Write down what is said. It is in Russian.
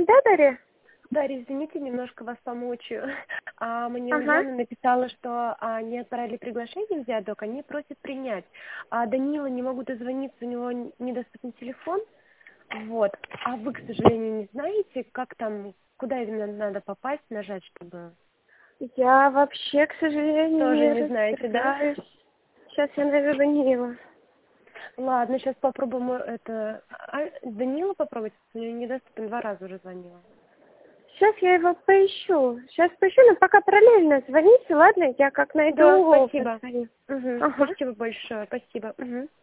Да, Дарья? Дарья, извините, немножко вас помучаю. Мне Ага. Ульяна написала, что они отправили приглашение в Диадок, они просят принять. А Данила не могут дозвониться, у него недоступен телефон. Вот. А вы, к сожалению, не знаете, как там, куда именно надо попасть, нажать, чтобы... Я вообще, к сожалению, Тоже не не знаете, да? разбираюсь. Сейчас я найду Данила. Ладно, сейчас попробуем это... Данила попробовать? У него недоступен, 2 раза уже звонила. Сейчас я его поищу. Сейчас поищу, но пока параллельно звоните, ладно? Я как найду. Да, спасибо. позвоню. Угу. Ага. Спасибо большое, спасибо. Угу.